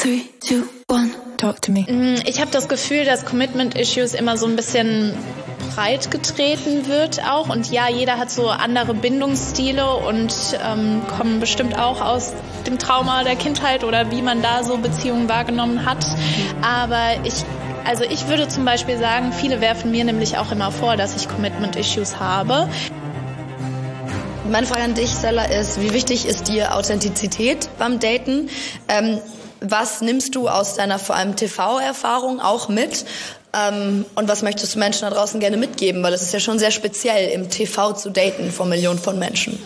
3, 2, 1, talk to me. Ich habe das Gefühl, dass Commitment-Issues immer so ein bisschen breit getreten wird auch. Und ja, jeder hat so andere Bindungsstile und kommen bestimmt auch aus dem Trauma der Kindheit oder wie man da so Beziehungen wahrgenommen hat. Aber ich würde zum Beispiel sagen, viele werfen mir nämlich auch immer vor, dass ich Commitment-Issues habe. Meine Frage an dich, Stella, ist, wie wichtig ist dir Authentizität beim Daten? Was nimmst du aus deiner vor allem TV-Erfahrung auch mit? Und was möchtest du Menschen da draußen gerne mitgeben? Weil es ist ja schon sehr speziell, im TV zu daten vor Millionen von Menschen.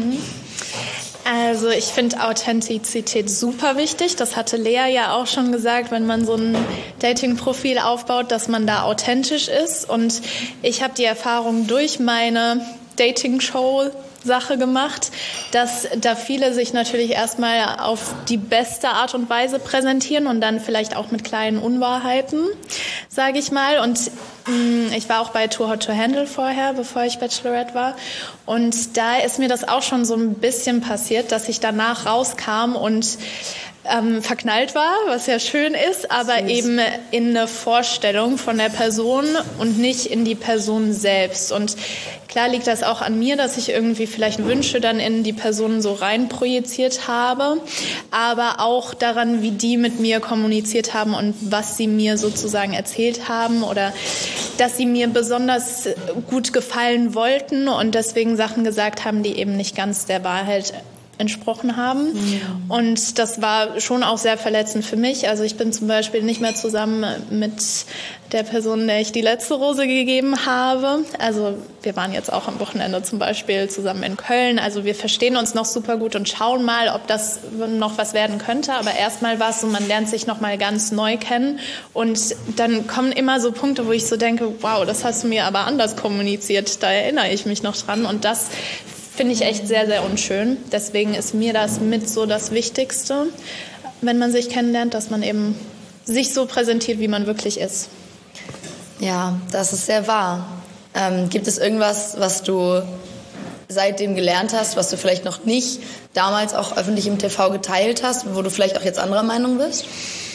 Also ich finde Authentizität super wichtig. Das hatte Lea ja auch schon gesagt, wenn man so ein Dating-Profil aufbaut, dass man da authentisch ist. Und ich habe die Erfahrung durch meine Dating-Show Sache gemacht, dass da viele sich natürlich erstmal auf die beste Art und Weise präsentieren und dann vielleicht auch mit kleinen Unwahrheiten, sage ich mal. Und ich war auch bei Too Hot to Handle vorher, bevor ich Bachelorette war. Und da ist mir das auch schon so ein bisschen passiert, dass ich danach rauskam und verknallt war, was ja schön ist, aber eben in eine Vorstellung von der Person und nicht in die Person selbst. Und klar liegt das auch an mir, dass ich irgendwie vielleicht Wünsche dann in die Person so rein projiziert habe, aber auch daran, wie die mit mir kommuniziert haben und was sie mir sozusagen erzählt haben oder dass sie mir besonders gut gefallen wollten und deswegen Sachen gesagt haben, die eben nicht ganz der Wahrheit entsprochen haben. Und das war schon auch sehr verletzend für mich. Also ich bin zum Beispiel nicht mehr zusammen mit der Person, der ich die letzte Rose gegeben habe. Also wir waren jetzt auch am Wochenende zum Beispiel zusammen in Köln. Also wir verstehen uns noch super gut und schauen mal, ob das noch was werden könnte. Aber erstmal war es so, man lernt sich noch mal ganz neu kennen. Und dann kommen immer so Punkte, wo ich so denke, wow, das hast du mir aber anders kommuniziert. Da erinnere ich mich noch dran. Und das finde ich echt sehr, sehr unschön. Deswegen ist mir das mit so das Wichtigste, wenn man sich kennenlernt, dass man eben sich so präsentiert, wie man wirklich ist. Ja, das ist sehr wahr. Gibt es irgendwas, was du seitdem gelernt hast, was du vielleicht noch nicht damals auch öffentlich im TV geteilt hast, wo du vielleicht auch jetzt anderer Meinung bist?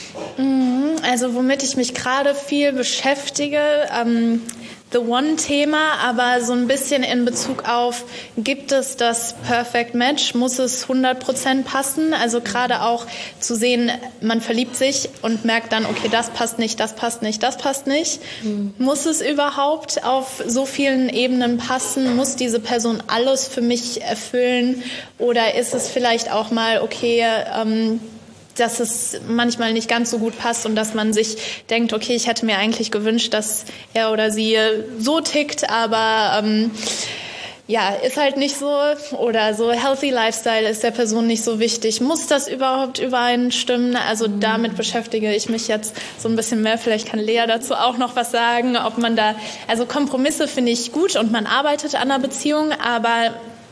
Also womit ich mich gerade viel beschäftige, The One-Thema, aber so ein bisschen in Bezug auf, gibt es das Perfect Match? Muss es 100% passen? Also gerade auch zu sehen, man verliebt sich und merkt dann, okay, das passt nicht, das passt nicht, das passt nicht. Muss es überhaupt auf so vielen Ebenen passen? Muss diese Person alles für mich erfüllen? Oder ist es vielleicht auch mal, okay, dass es manchmal nicht ganz so gut passt und dass man sich denkt, okay, ich hätte mir eigentlich gewünscht, dass er oder sie so tickt, aber ja, ist halt nicht so oder so Healthy Lifestyle ist der Person nicht so wichtig. Muss das überhaupt übereinstimmen? Also damit beschäftige ich mich jetzt so ein bisschen mehr. Vielleicht kann Lea dazu auch noch was sagen, ob man da, also Kompromisse finde ich gut und man arbeitet an einer Beziehung, aber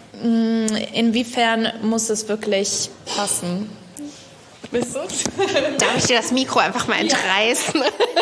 inwiefern muss es wirklich passen? Darf ich dir das Mikro einfach mal entreißen?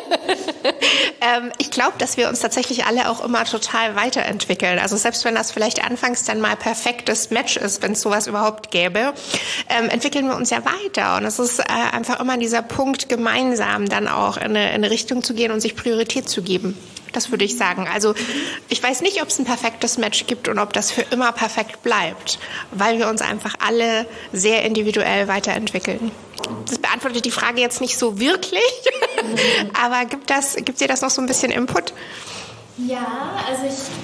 Ich glaube, dass wir uns tatsächlich alle auch immer total weiterentwickeln. Also selbst wenn das vielleicht anfangs dann mal perfektes Match ist, wenn es sowas überhaupt gäbe, entwickeln wir uns ja weiter. Und es ist einfach immer dieser Punkt, gemeinsam dann auch in eine Richtung zu gehen und sich Priorität zu geben. Das würde ich sagen. Also ich weiß nicht, ob es ein perfektes Match gibt und ob das für immer perfekt bleibt, weil wir uns einfach alle sehr individuell weiterentwickeln. Das beantwortet die Frage jetzt nicht so wirklich, aber gibt dir das noch so ein bisschen Input? Ja, also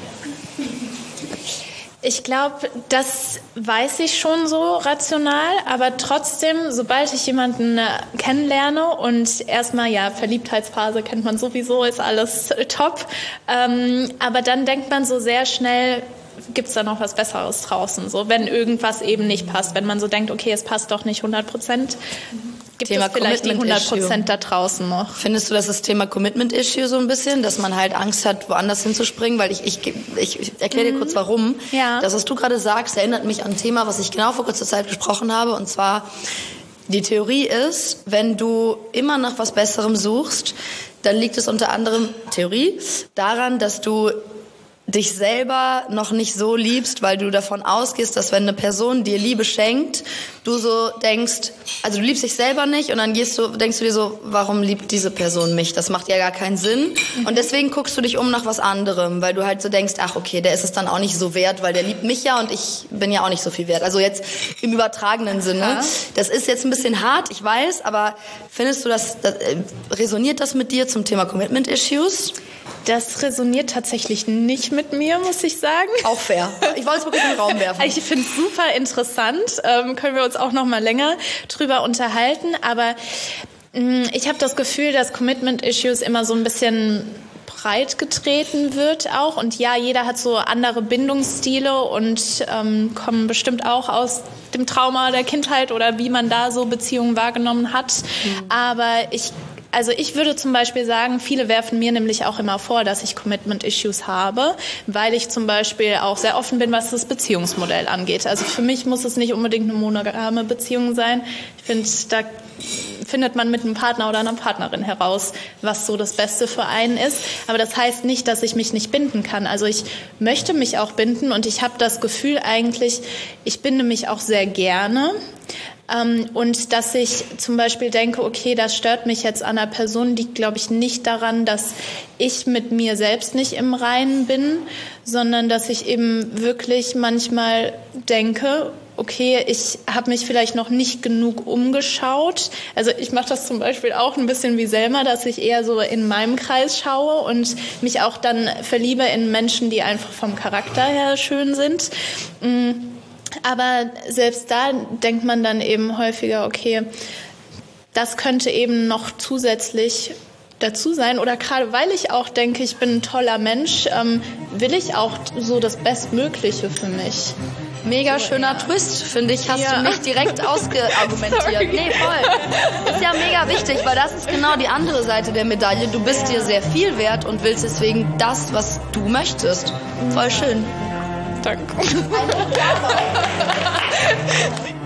ich glaube, das weiß ich schon so rational, aber trotzdem, sobald ich jemanden kennenlerne und erstmal, ja, Verliebtheitsphase kennt man sowieso, ist alles top, aber dann denkt man so sehr schnell, gibt's da noch was Besseres draußen, so, wenn irgendwas eben nicht passt, wenn man so denkt, okay, es passt doch nicht 100%. Gibt es vielleicht die 100% da draußen noch? Findest du, das ist Thema Commitment-Issue so ein bisschen, dass man halt Angst hat, woanders hinzuspringen? Weil ich erkläre dir kurz, warum. Ja. Das, was du gerade sagst, erinnert mich an ein Thema, was ich genau vor kurzer Zeit besprochen habe. Und zwar, die Theorie ist, wenn du immer nach was Besserem suchst, dann liegt es unter anderem, Theorie, daran, dass du dich selber noch nicht so liebst, weil du davon ausgehst, dass wenn eine Person dir Liebe schenkt, du so denkst, also du liebst dich selber nicht und dann denkst du dir so, warum liebt diese Person mich? Das macht ja gar keinen Sinn. Und deswegen guckst du dich um nach was anderem, weil du halt so denkst, ach okay, der ist es dann auch nicht so wert, weil der liebt mich ja und ich bin ja auch nicht so viel wert. Also jetzt im übertragenen Sinne. Das ist jetzt ein bisschen hart, ich weiß, aber findest du, resoniert das mit dir zum Thema Commitment Issues? Das resoniert tatsächlich nicht mit mir, muss ich sagen. Auch fair. Ich wollte es wirklich in den Raum werfen. Ich finde es super interessant. Können wir uns auch noch mal länger drüber unterhalten. Aber ich habe das Gefühl, dass Commitment Issues immer so ein bisschen breit getreten wird auch. Und ja, jeder hat so andere Bindungsstile und kommen bestimmt auch aus dem Trauma der Kindheit oder wie man da so Beziehungen wahrgenommen hat. Aber ich würde zum Beispiel sagen, viele werfen mir nämlich auch immer vor, dass ich Commitment-Issues habe, weil ich zum Beispiel auch sehr offen bin, was das Beziehungsmodell angeht. Also für mich muss es nicht unbedingt eine monogame Beziehung sein. Ich finde, da findet man mit einem Partner oder einer Partnerin heraus, was so das Beste für einen ist. Aber das heißt nicht, dass ich mich nicht binden kann. Also ich möchte mich auch binden und ich habe das Gefühl eigentlich, ich binde mich auch sehr gerne. Und dass ich zum Beispiel denke, okay, das stört mich jetzt an einer Person, liegt, glaube ich, nicht daran, dass ich mit mir selbst nicht im Reinen bin, sondern dass ich eben wirklich manchmal denke, okay, ich habe mich vielleicht noch nicht genug umgeschaut. Also ich mache das zum Beispiel auch ein bisschen wie Selma, dass ich eher so in meinem Kreis schaue und mich auch dann verliebe in Menschen, die einfach vom Charakter her schön sind. Aber selbst da denkt man dann eben häufiger, okay, das könnte eben noch zusätzlich dazu sein. Oder gerade weil ich auch denke, ich bin ein toller Mensch, will ich auch so das Bestmögliche für mich. Mega schöner Twist, finde ich, hast du mich direkt ausgeargumentiert. Nee, voll. Ist ja mega wichtig, weil das ist genau die andere Seite der Medaille. Du bist dir sehr viel wert und willst deswegen das, was du möchtest. Voll schön. Danke.